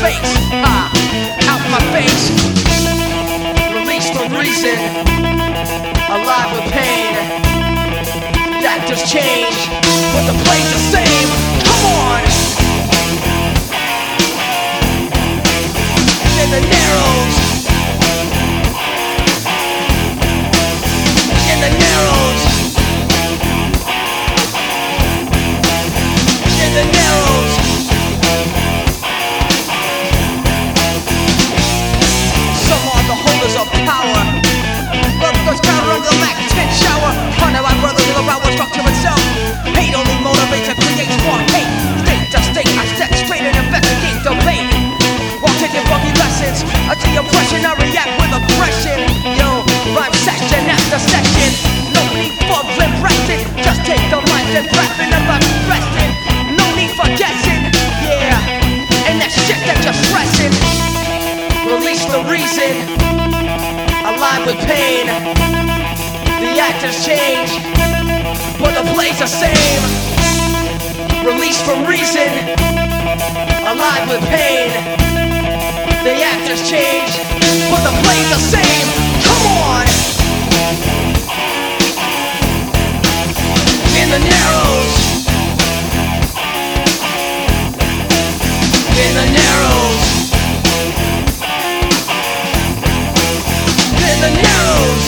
fakes, out my face. Release from reason, alive with pain. The actors change, but the play's the same. Come on! In the narrows, in the narrows, in the narrows. Some are the holders of power, but the counter of the lack 10 shower. Honor my brothers in the power structure itself. Hate only motivates and creates more hate. State to state, I step straight and investigate debate. While taking funky lessons, I see oppression, I react with aggression. Yo, rhyme section after section. No need for limp resting. Just take the lines and rap it about resting. No need for guessing, yeah. And that shit that you're stressing. Release the reason, alive with pain. The actors change, but the play's the same. Release from reason, alive with pain. The actors change, but the play's the same. Come on! In the narrows, in the narrows, in the narrows.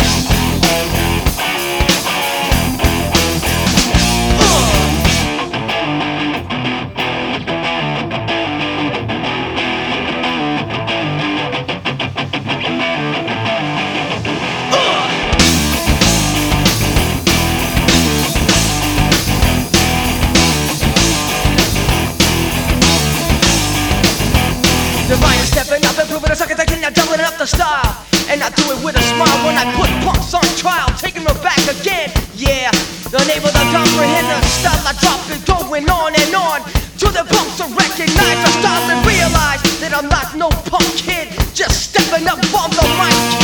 Divine is stepping up, improving the architect, and now doubling up the style. And I do it with a smile when I put punks on trial, taking them back again, yeah. Unable to comprehend the style I drop it, going on and on. To the punks to recognize the style and realize that I'm not no punk kid, just stepping up on the mic.